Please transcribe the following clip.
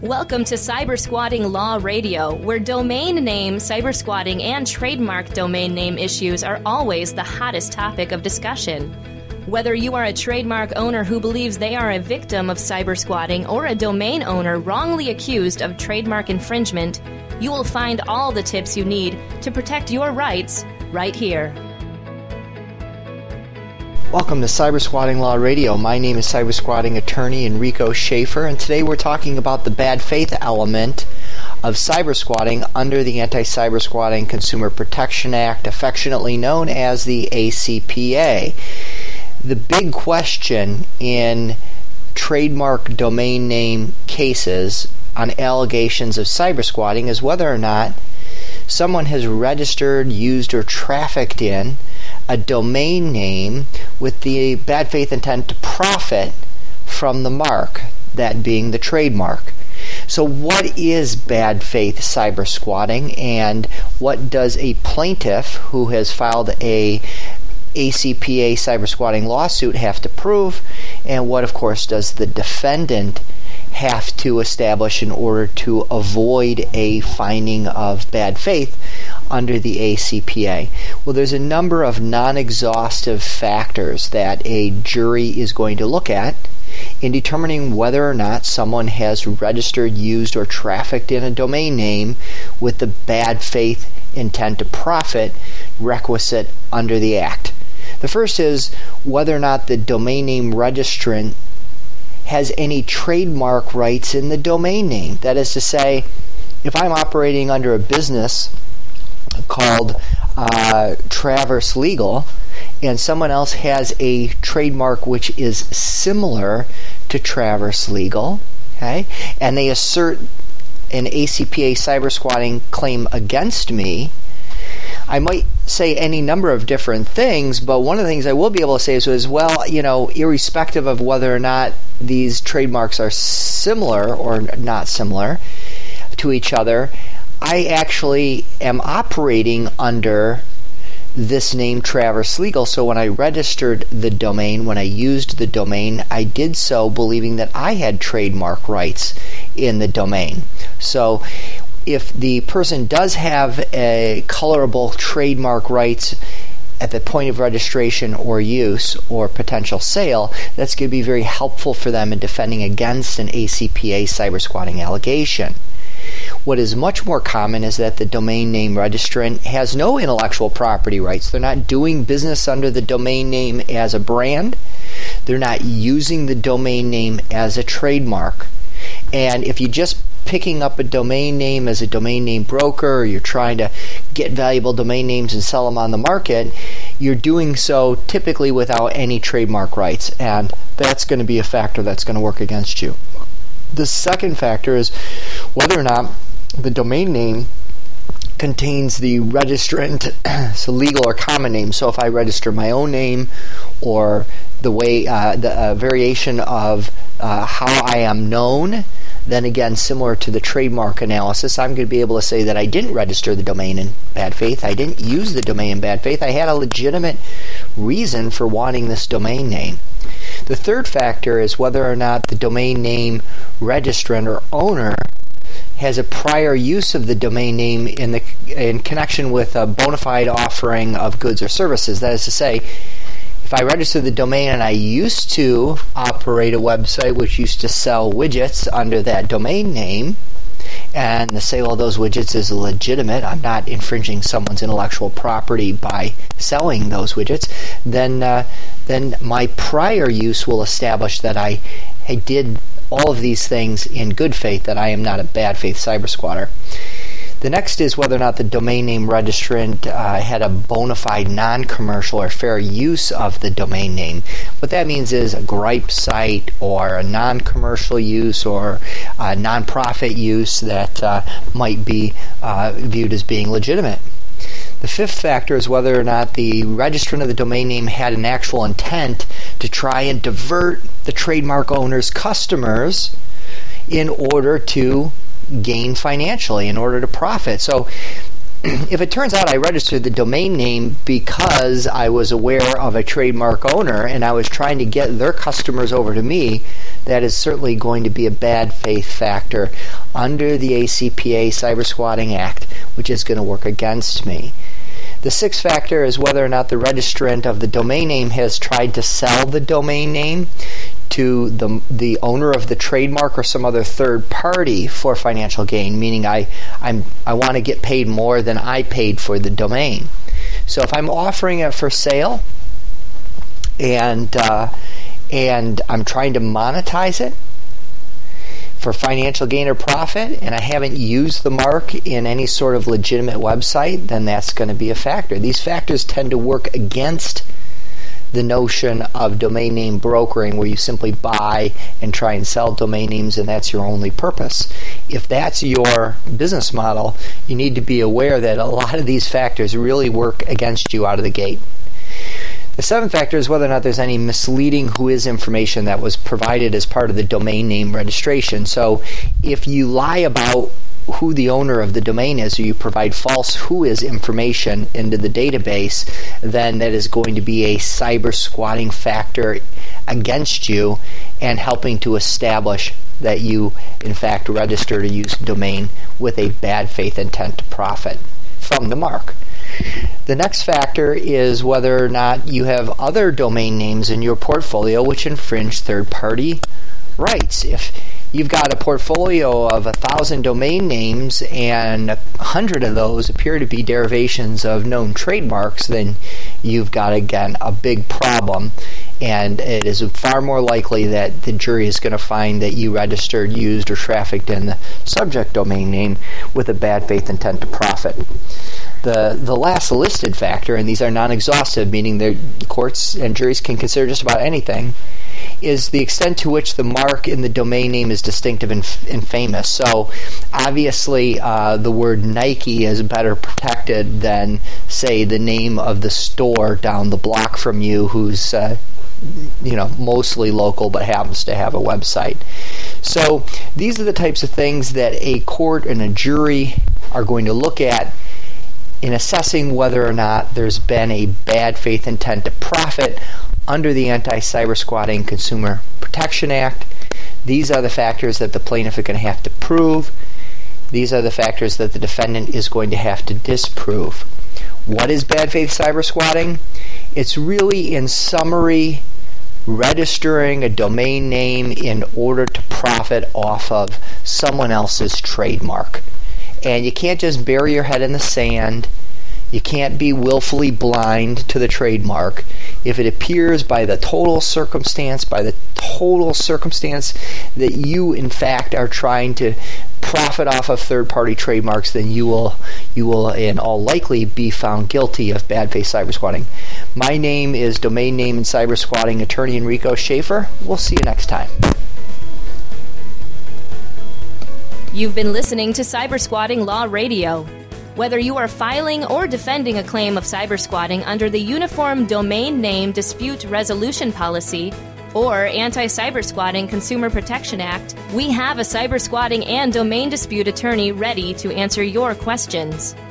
Welcome to Cybersquatting Law Radio, where domain name, cybersquatting, and trademark domain name issues are always the hottest topic of discussion. Whether you are a trademark owner who believes they are a victim of cybersquatting or a domain owner wrongly accused of trademark infringement, you will find all the tips you need to protect your rights right here. Welcome to Cybersquatting Law Radio. My name is cybersquatting attorney Enrico Schaefer, and today we're talking about the bad faith element of cybersquatting under the Anti-Cybersquatting Consumer Protection Act, affectionately known as the ACPA. The big question in trademark domain name cases on allegations of cybersquatting is whether or not someone has registered, used, or trafficked in a domain name with the bad faith intent to profit from the mark, that being the trademark. So what is bad faith cybersquatting, and what does a plaintiff who has filed a ACPA cybersquatting lawsuit have to prove, and what, of course, does the defendant have to establish in order to avoid a finding of bad faith under the ACPA? Well, there's a number of non-exhaustive factors that a jury is going to look at in determining whether or not someone has registered, used, or trafficked in a domain name with the bad faith intent to profit requisite under the Act. The first is whether or not the domain name registrant has any trademark rights in the domain name. That is to say, if I'm operating under a business called Traverse Legal, and someone else has a trademark which is similar to Traverse Legal, okay, and they assert an ACPA cybersquatting claim against me, I might say any number of different things, but one of the things I will be able to say is, well, irrespective of whether or not these trademarks are similar or not similar to each other, I actually am operating under this name Traverse Legal. So when I registered the domain, when I used the domain, I did so believing that I had trademark rights in the domain. So if the person does have a colorable trademark rights at the point of registration or use or potential sale, that's going to be very helpful for them in defending against an ACPA cybersquatting allegation. What is much more common is that the domain name registrant has no intellectual property rights. They're not doing business under the domain name as a brand. They're not using the domain name as a trademark. And if you just picking up a domain name as a domain name broker, or you're trying to get valuable domain names and sell them on the market, you're doing so typically without any trademark rights, and that's going to be a factor that's going to work against you. The second factor is whether or not the domain name contains the registrant, so legal or common name. So if I register my own name, or the way the variation of how I am known, then again, similar to the trademark analysis, I'm going to be able to say that I didn't register the domain in bad faith. I didn't use the domain in bad faith. I had a legitimate reason for wanting this domain name. The third factor is whether or not the domain name registrant or owner has a prior use of the domain name in connection with a bona fide offering of goods or services. That is to say, if I register the domain and I used to operate a website which used to sell widgets under that domain name, and the sale of those widgets is legitimate, I'm not infringing someone's intellectual property by selling those widgets, then my prior use will establish that I did all of these things in good faith, that I am not a bad faith cybersquatter. The next is whether or not the domain name registrant had a bona fide non-commercial or fair use of the domain name. What that means is a gripe site or a non-commercial use or a non-profit use that might be viewed as being legitimate. The fifth factor is whether or not the registrant of the domain name had an actual intent to try and divert the trademark owner's customers in order to gain financially, in order to profit. So if it turns out I registered the domain name because I was aware of a trademark owner and I was trying to get their customers over to me that is certainly going to be a bad faith factor under the ACPA Cyber Squatting Act, which is going to work against me. The sixth factor is whether or not the registrant of the domain name has tried to sell the domain name to the owner of the trademark or some other third party for financial gain, meaning I want to get paid more than I paid for the domain. So if I'm offering it for sale and I'm trying to monetize it for financial gain or profit, and I haven't used the mark in any sort of legitimate website, then that's going to be a factor. These factors tend to work against the notion of domain name brokering, where you simply buy and try and sell domain names and that's your only purpose. If that's your business model, you need to be aware that a lot of these factors really work against you out of the gate. The seventh factor is whether or not there's any misleading whois information that was provided as part of the domain name registration. So if you lie about who the owner of the domain is, or you provide false whois information into the database, then that is going to be a cyber squatting factor against you and helping to establish that you in fact registered or used a domain with a bad faith intent to profit from the mark. The next factor is whether or not you have other domain names in your portfolio which infringe third-party rights. If you've got a portfolio of 1,000 domain names and 100 of those appear to be derivations of known trademarks, then you've got, again, a big problem. And it is far more likely that the jury is going to find that you registered, used, or trafficked in the subject domain name with a bad faith intent to profit. The last listed factor, and these are non-exhaustive, meaning the courts and juries can consider just about anything, is the extent to which the mark in the domain name is distinctive and famous. So obviously the word Nike is better protected than, say, the name of the store down the block from you who's mostly local but happens to have a website. So these are the types of things that a court and a jury are going to look at in assessing whether or not there's been a bad faith intent to profit under the Anti-Cyber-Squatting Consumer Protection Act. These are the factors that the plaintiff is going to have to prove. These are the factors that the defendant is going to have to disprove. What is bad faith cyber squatting? It's really, in summary, registering a domain name in order to profit off of someone else's trademark. And you can't just bury your head in the sand. You can't be willfully blind to the trademark. If it appears by the total circumstance that you in fact are trying to profit off of third-party trademarks, then you will in all likely be found guilty of bad faith cyber squatting. My name is domain name and cyber squatting attorney Enrico Schaefer. We'll see you next time. You've been listening to Cyber Squatting Law Radio. Whether you are filing or defending a claim of cyber squatting under the Uniform Domain Name Dispute Resolution Policy or Anti-Cyber Squatting Consumer Protection Act, we have a cyber squatting and domain dispute attorney ready to answer your questions.